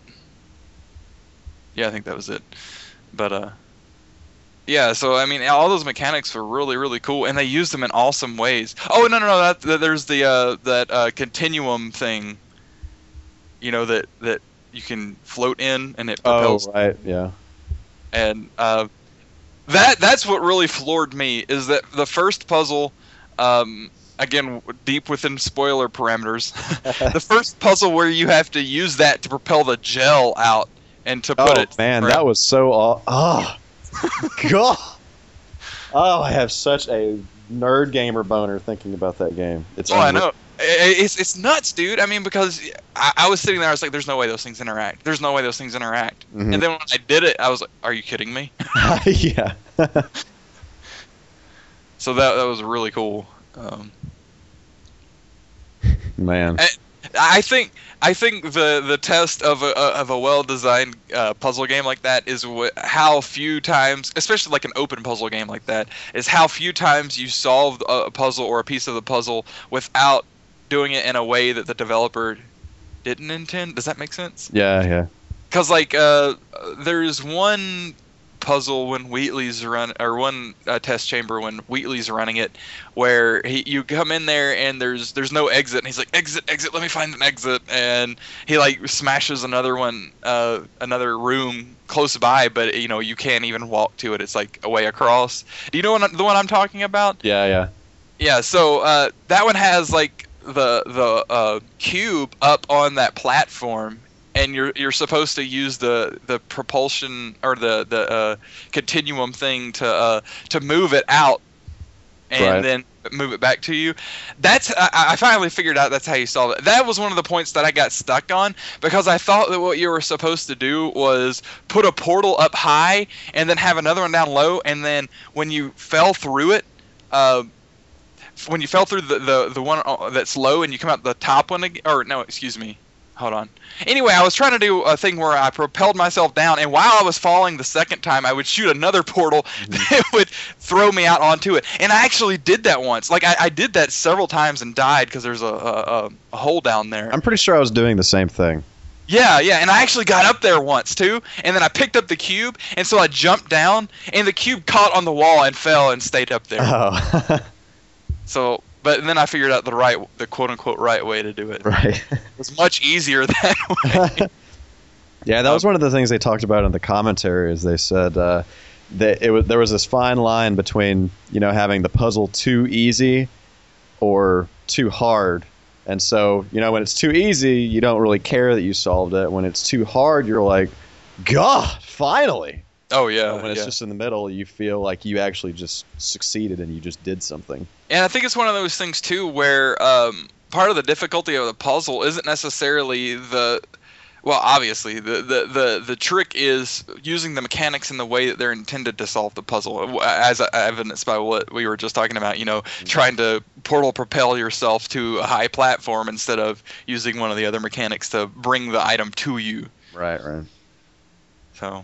A: Yeah, I think that was it. But uh, yeah. So I mean, all those mechanics were really, really cool, and they used them in awesome ways. Oh no, no, no! That, that there's the uh, that uh, continuum thing. You know that that you can float in, and it
C: Oh,
A: propels.
C: right, yeah.
A: And uh, that that's what really floored me is that the first puzzle. Um, Again, deep within spoiler parameters. The first puzzle where you have to use that to propel the gel out and to put
C: Oh,
A: it.
C: man,
A: around.
C: that was so aw- Oh, God. Oh, I have such a nerd gamer boner thinking about that game. It's
A: Oh, I
C: unreal.
A: know. I- It's it's nuts, dude. I mean, because I, I was sitting there, I was like, "There's no way those things interact. There's no way those things interact."
C: Mhm.
A: And then when I did it, I was like, "Are you kidding me?"
C: Yeah.
A: So that that was really cool. Um,
C: Man.
A: I think I think the, the test of a of a well designed uh, puzzle game like that is wh- how few times, especially like an open puzzle game like that, is how few times you solve a a puzzle or a piece of the puzzle without doing it in a way that the developer didn't intend. Does that make sense?
C: Yeah, yeah.
A: Because like uh, there's one puzzle when Wheatley's run, or one uh, test chamber when Wheatley's running it, where he you come in there and there's there's no exit, and he's like, exit, exit, let me find an exit, and he like smashes another one, uh, another room close by, but you know you can't even walk to it. It's like a way across. Do you know what, the one I'm talking about?
C: Yeah, yeah.
A: Yeah. So uh, that one has like the the uh, cube up on that platform, and you're you're supposed to use the, the propulsion or the the uh, continuum thing to uh, to move it out, and
C: Right.
A: then move it back to you. That's I, I finally figured out that's how you solve it. That was one of the points that I got stuck on, because I thought that what you were supposed to do was put a portal up high and then have another one down low, and then when you fell through it, uh, when you fell through the, the, the one that's low and you come out the top one again, or no, excuse me, hold on. Anyway, I was trying to do a thing where I propelled myself down, and while I was falling the second time, I would shoot another portal
C: Mm-hmm.
A: that would throw me out onto it. And I actually did that once. Like, I, I did that several times and died because there's a, a, a hole down there.
C: I'm pretty sure I was doing the same thing.
A: Yeah, yeah, and I actually got up there once, too, and then I picked up the cube, and so I jumped down, and the cube caught on the wall and fell and stayed up there.
C: Oh,
A: So, but then I figured out the right, the quote-unquote right way to do it.
C: right.
A: It was much easier that way.
C: Yeah, that was one of the things they talked about in the commentary. Is they said uh, that it was there was this fine line between, you know, having the puzzle too easy or too hard. And so, you know, when it's too easy, you don't really care that you solved it. When it's too hard, you're like, God, finally.
A: Oh, yeah.
C: But when it's
A: yeah.
C: just in the middle, you feel like you actually just succeeded and you just did something.
A: And I think it's one of those things, too, where um, part of the difficulty of the puzzle isn't necessarily the... Well, obviously, the, the, the, the trick is using the mechanics in the way that they're intended to solve the puzzle, as evidenced by what we were just talking about, you know, mm-hmm. trying to portal propel yourself to a high platform instead of using one of the other mechanics to bring the item to you.
C: Right, right.
A: So,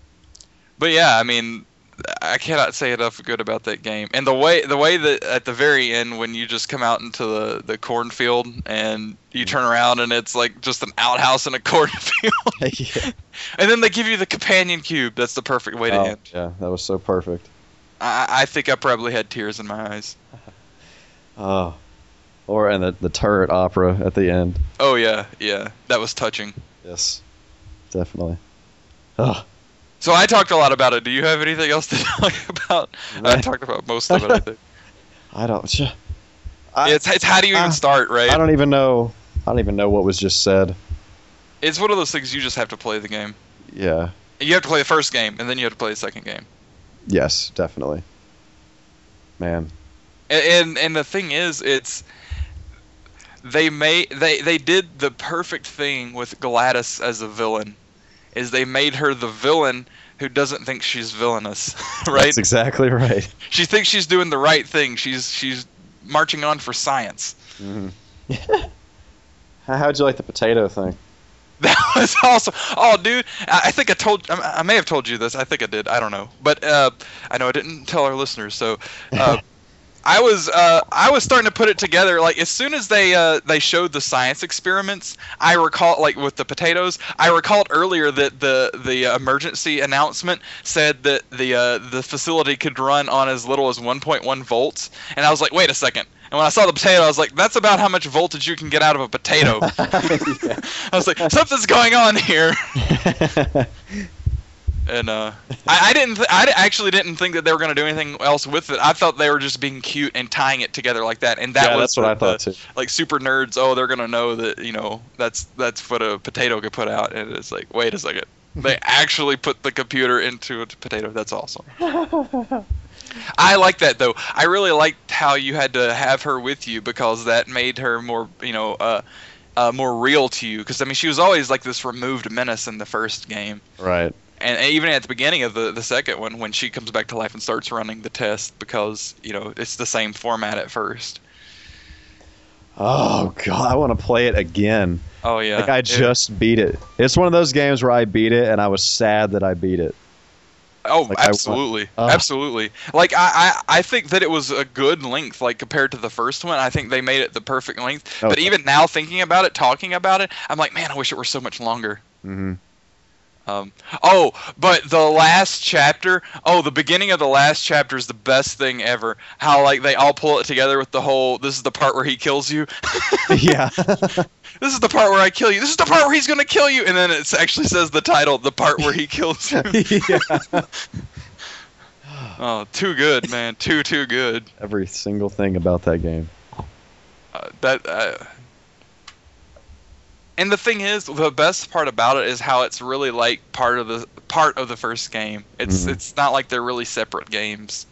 A: but yeah, I mean, I cannot say enough good about that game. And the way the way that at the very end, when you just come out into the, the cornfield and you turn around and it's like just an outhouse in a cornfield.
C: Yeah.
A: And then they give you the companion cube. That's the perfect way to
C: Oh,
A: end.
C: yeah, that was so perfect.
A: I, I think I probably had tears in my eyes.
C: Oh. Or and the, the turret opera at the end.
A: Oh, yeah, yeah. That was touching.
C: Yes, definitely. Oh.
A: So I talked a lot about it. Do you have anything else to talk about? I talked about most of it, I think.
C: I don't. I,
A: it's, it's how do you even
C: I,
A: start, right?
C: I don't even know. I don't even know what was just said.
A: It's one of those things you just have to play the game.
C: Yeah.
A: You have to play the first game, and then you have to play the second game.
C: Yes, definitely. Man.
A: And and, and the thing is, it's they made they they did the perfect thing with Gladys as a villain. Is they made her the villain who doesn't think she's villainous, right?
C: That's exactly right.
A: She thinks she's doing the right thing. She's she's marching on for science.
C: Mm-hmm. How'd you like the potato thing?
A: That was awesome. Oh, dude, I, I think I told I, I may have told you this. I think I did. I don't know, but uh, I know I didn't tell our listeners. So. Uh, I was uh, I was starting to put it together. Like as soon as they uh, they showed the science experiments, I recall like with the potatoes. I recalled earlier that the the emergency announcement said that the uh, the facility could run on as little as one point one volts, and I was like, wait a second. And when I saw the potato, I was like, that's about how much voltage you can get out of a potato.
C: Yeah.
A: I was like, something's going on here. And uh, I, I didn't. Th- I actually didn't think that they were going to do anything else with it. I thought they were just being cute and tying it together like that. And that
C: yeah,
A: was
C: that's what
A: the,
C: I thought
A: the,
C: too.
A: Like super nerds. Oh, they're going to know that you know that's that's what a potato could put out. And it's like, wait a second, they actually put the computer into a potato. That's awesome. I like that though. I really liked how you had to have her with you because that made her more, you know, uh, uh, more real to you. Because I mean, she was always like this removed menace in the first game.
C: Right.
A: And even at the beginning of the, the second one, when she comes back to life and starts running the test, because, you know, it's the same format at first.
C: Oh, God, I want to play it again.
A: Oh, yeah.
C: Like, I
A: It-
C: just beat it. It's one of those games where I beat it, and I was sad that I beat it.
A: Oh,
C: Like, I want-
A: absolutely.
C: Ugh.
A: Absolutely. Like, I, I, I think that it was a good length, like, compared to the first one. I think they made it the perfect length. But
C: Okay.
A: even now, thinking about it, talking about it, I'm like, man, I wish it were so much longer.
C: Mm-hmm.
A: Um, oh, but the last chapter, oh, the beginning of the last chapter is the best thing ever. How, like, they all pull it together with the whole, this is the part where he kills you.
C: Yeah.
A: This is the part where I kill you. This is the part where he's going to kill you. And then it actually says the title, the part where he kills you.
C: Yeah.
A: Oh, too good, man. Too, too good.
C: Every single thing about that game.
A: Uh, that, uh, and the thing is, the best part about it is how it's really like part of the part of the first game. It's
C: Mhm.
A: it's not like they're really separate games.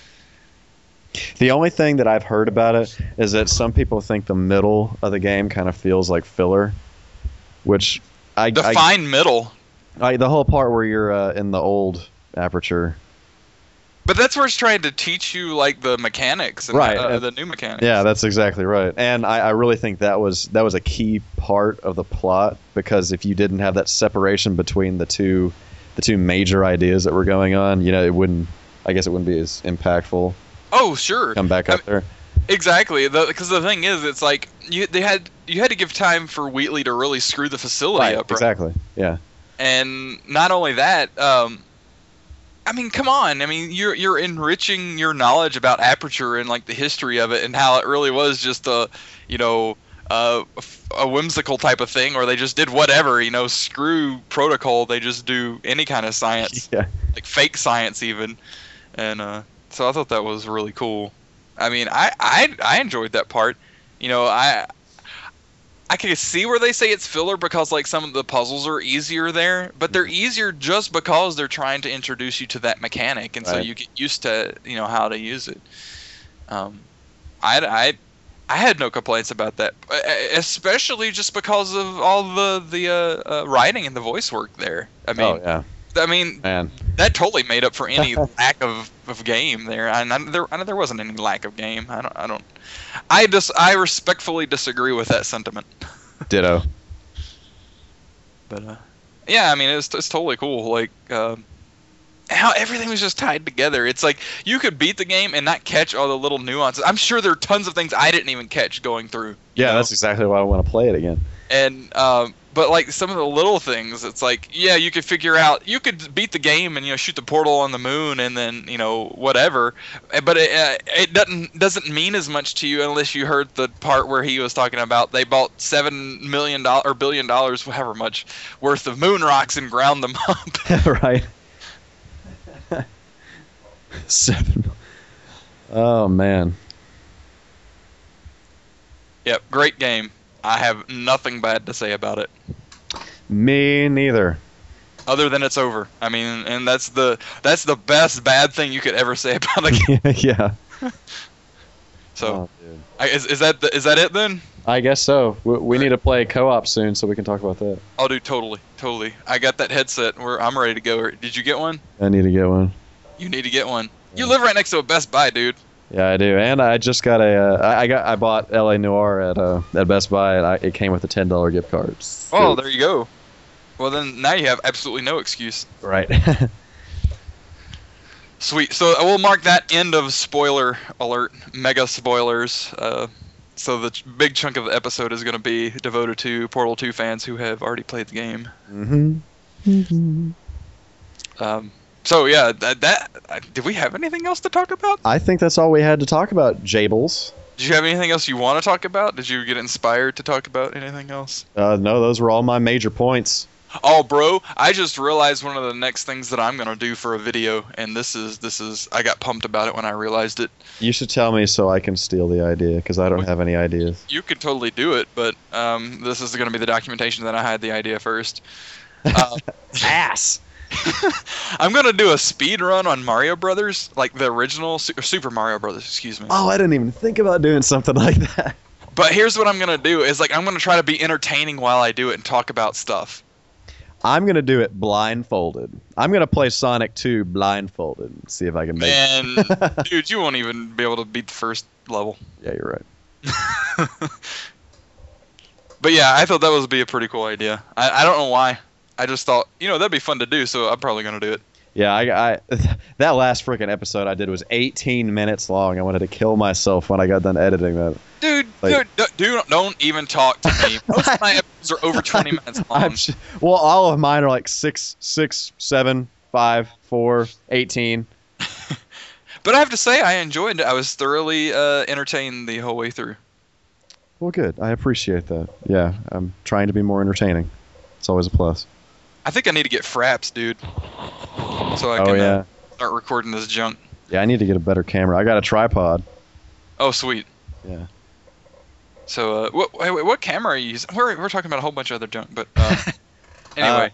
C: The only thing that I've heard about it is that some people think the middle of the game kind of feels like filler, which I, I,
A: Define middle.
C: I the whole part where you're uh, in the old Aperture.
A: But that's where it's trying to teach you like the mechanics and
C: Right,
A: uh,
C: and-
A: the new mechanics.
C: Yeah, that's exactly right. And I, I really think that was that was a key part of the plot, because if you didn't have that separation between the two the two major ideas that were going on, you know, it wouldn't I guess it wouldn't be as impactful.
A: Oh, sure.
C: Come back
A: I
C: up there.
A: Exactly. Because the, the thing is, it's like you they had you had to give time for Wheatley to really screw the facility
C: Right,
A: up. Right?
C: exactly. Yeah.
A: And not only that, um, I mean, come on. I mean, you're you're enriching your knowledge about Aperture and like the history of it and how it really was just a, you know, uh, a whimsical type of thing, or they just did whatever. You know, screw protocol. They just do any kind of science,
C: Yeah.
A: like fake science even. And uh, so I thought that was really cool. I mean, I I I enjoyed that part. You know, I. I can see where they say it's filler because like some of the puzzles are easier there, but they're easier just because they're trying to introduce you to that mechanic, and so
C: Right.
A: you get used to you know how to use it. Um, I, I, I had no complaints about that, e- especially just because of all the the uh, uh, writing and the voice work there. I mean,
C: Oh yeah,
A: I mean
C: man.
A: that totally made up for any lack of, of game there. And I, there I, there wasn't any lack of game. I don't I don't. I just I respectfully disagree with that sentiment.
C: Ditto.
A: But uh, yeah, I mean it's it's totally cool. Like um, how everything was just tied together. It's like you could beat the game and not catch all the little nuances. I'm sure there are tons of things I didn't even catch going through. you
C: Yeah,
A: know?
C: that's exactly why I want to play it again.
A: And um, but like some of the little things, it's like yeah, you could figure out, you could beat the game and you know shoot the portal on the moon and then you know whatever, but it uh, it doesn't doesn't mean as much to you unless you heard the part where he was talking about they bought seven million dollars or billion dollars, however much worth of moon rocks and ground them up.
C: Right. Seven. Oh man.
A: Yep, great game. I have nothing bad to say about it.
C: Me neither.
A: Other than it's over. I mean, and that's the that's the best bad thing you could ever say about a game.
C: Yeah.
A: So,
C: Oh, dude.
A: I, is is that the, is that it then?
C: I guess so. We, we need to play co-op soon so we can talk about that.
A: I'll do totally, totally. I got that headset. Where I'm ready to go. Did you get one?
C: I need to get one.
A: You need to get one. You live right next to a Best Buy, dude.
C: Yeah, I do. And I just got a. Uh, I I got. I bought L A Noir at uh at Best Buy, and I, it came with a ten dollar gift card.
A: Oh, there you go. Well, then now you have absolutely no excuse.
C: Right.
A: Sweet. So I will mark that end of spoiler alert, mega spoilers. Uh, so the ch- big chunk of the episode is going to be devoted to Portal two fans who have already played the game.
C: Mm-hmm.
A: Um, so yeah, that, that uh, did we have anything else to talk about?
C: I think that's all we had to talk about, Jables.
A: Did you have anything else you want to talk about? Did you get inspired to talk about anything else?
C: Uh, no, those were all my major points.
A: Oh, bro, I just realized one of the next things that I'm gonna do for a video, and this is this is I got pumped about it when I realized it.
C: You should tell me so I can steal the idea, because I don't have any ideas.
A: You could totally do it, but um, this is gonna be the documentation that I had the idea first. Uh,
C: Ass.
A: I'm gonna do a speed run on Mario Brothers, like the original Su- or Super Mario Brothers, excuse me.
C: Oh, I didn't even think about doing something like that.
A: But here's what I'm gonna do: is like I'm gonna try to be entertaining while I do it and talk about stuff.
C: I'm gonna do it blindfolded. I'm gonna play Sonic two blindfolded and see if I can make
A: Man, dude, you won't even be able to beat the first level.
C: it. Yeah, you're right.
A: But yeah, I thought that would be a pretty cool idea. I, I don't know why. I just thought, you know, that'd be fun to do, so I'm probably gonna do it.
C: Yeah, I, I that last freaking episode I did was eighteen minutes long. I wanted to kill myself when I got done editing that.
A: Dude,
C: Like-
A: dude, dude, don't even talk to me. Most of my episodes are over twenty minutes long.
C: I'm sh- well, all of mine are like six, six, seven, five, four, eighteen.
A: But I have to say, I enjoyed it. I was thoroughly uh, entertained the whole way through.
C: Well, good. I appreciate that. Yeah, I'm trying to be more entertaining. It's always a plus.
A: I think I need to get fraps, dude. So I
C: Oh
A: can
C: yeah,
A: uh, start recording this junk.
C: yeah. I need to get a better camera. I got a tripod.
A: Oh, sweet.
C: Yeah.
A: So, uh, what wait, wait, what camera are you using? We're, we're talking about a whole bunch of other junk, but uh, anyway.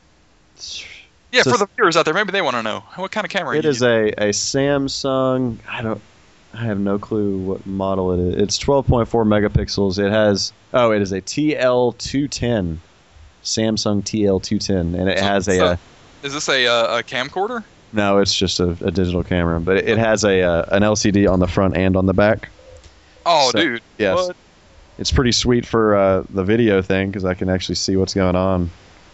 A: yeah,
C: so
A: for the viewers out there, maybe they want to know. What kind of camera are
C: It
A: you
C: is
A: using?
C: a, a Samsung. I don't. I have no clue what model it is. It's twelve point four megapixels. It has. Oh, it is a T L two ten. Samsung T L two ten, and it
A: So-
C: has a.
A: so-
C: uh,
A: Is this a, uh, a camcorder?
C: no, it's just a, a digital camera, but it, it has a uh, an L C D on the front and on the back.
A: Oh,
C: So-
A: dude.
C: yes.
A: What?
C: It's pretty sweet for uh, the video thing because I can actually see what's going on.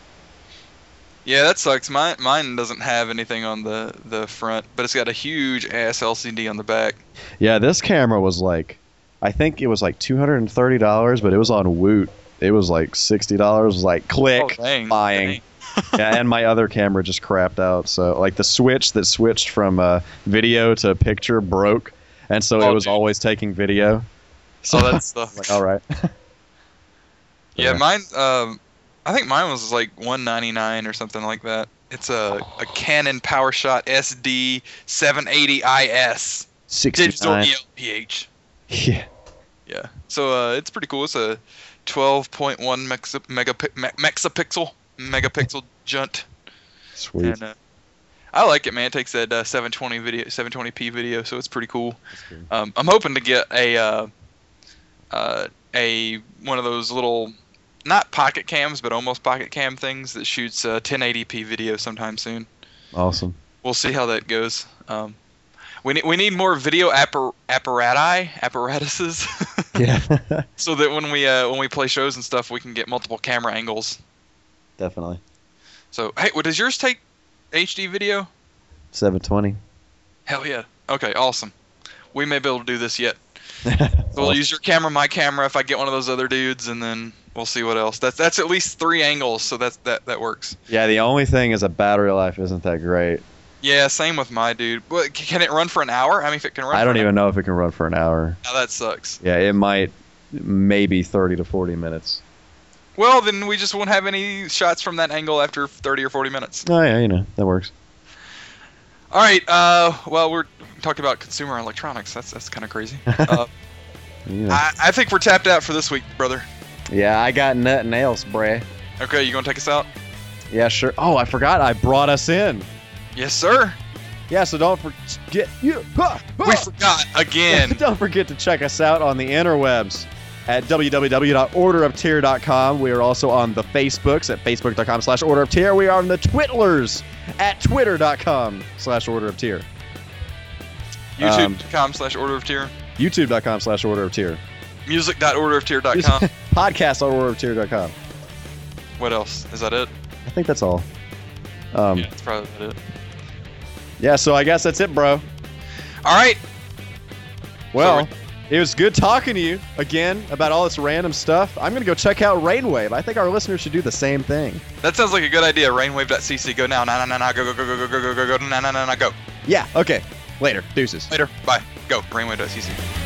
A: Yeah, that sucks. Mine, mine doesn't have anything on the, the front, but it's got a huge ass L C D on the back.
C: Yeah, this camera was like, I think it was like two hundred and thirty dollars, but it was on Woot. It was like sixty dollars. Was like click
A: Oh, dang.
C: buying. Yeah, and my other camera just crapped out. So like the switch that switched from uh, video to picture broke, and so
A: Oh,
C: it was
A: dude.
C: always taking video.
A: So that sucks.
C: Like, all right.
A: Yeah,
C: Yeah.
A: mine. Um, I think mine was like one ninety-nine or something like that. It's a, a Canon PowerShot S D seven eighty I S digital
C: sixty-nine.
A: E L P H.
C: Yeah.
A: Yeah. So uh, it's pretty cool. It's a twelve point one mexa, megapi- me- megapixel megapixel junt,
C: Sweet.
A: and uh, I like it, man. It takes that uh, seven twenty video, seven twenty p video, so it's pretty cool.
C: good.
A: Um, I'm hoping to get a uh, uh, a one of those little, not pocket cams, but almost pocket cam things that shoots uh, ten eighty p video sometime soon.
C: Awesome.
A: We'll see how that goes. Um, we need we need more video appar- apparati apparatuses,
C: Yeah.
A: so that when we uh, when we play shows and stuff, we can get multiple camera angles.
C: Definitely.
A: So hey, what does yours take? H D video?
C: seven twenty.
A: Hell yeah. Okay, awesome. We may be able to do this yet. So we'll use your camera, my camera, if I get one of those other dudes, and then we'll see what else. That's that's at least three angles, so that's that that works.
C: Yeah, the only thing is a battery life isn't that great.
A: Yeah, same with my dude. What, c- can it run for an hour? I mean, if it can run.
C: I
A: for
C: don't
A: an
C: even know if it can run for an hour.
A: Hour, now that sucks.
C: Yeah, it might maybe thirty to forty minutes.
A: Well, then we just won't have any shots from that angle after thirty or forty minutes.
C: Oh yeah, you know, that works.
A: All right. Uh, well, we're talking about consumer electronics. That's that's kind of crazy. Uh,
C: You know.
A: I, I think we're tapped out for this week, brother.
C: Yeah, I got nothing else, bruh.
A: Okay, you gonna take us out?
C: Yeah, sure. Oh, I forgot I brought us in.
A: Yes, sir.
C: Yeah, so don't forget you.
A: We forgot again.
C: Don't forget to check us out on the interwebs at w w w dot order of tier dot com. We are also on the Facebooks at facebook dot com slash order of tier. We are on the Twitlers at twitter dot com slash order of tier.
A: YouTube.com slash order of tier.
C: youtube dot com slash order of tier.
A: Music dot order of tier dot com.
C: podcast dot order of tier dot com.
A: What else? Is that it?
C: I think that's all. Um,
A: Yeah,
C: yeah.
A: that's probably about it.
C: so I guess that's it, bro.
A: All right.
C: Well, it was good talking to you again about all this random stuff. I'm going to go check out Rainwave. I think our listeners should do the same thing.
A: That sounds like a good idea. Rainwave dot c c. Go now. Nah, nah, nah, nah. Go, go, go, go, go, go, go, go, go. Nah, nah, nah, nah. Go.
C: Yeah, okay. Later. Deuces.
A: Later. Bye. Go. Rainwave dot c c.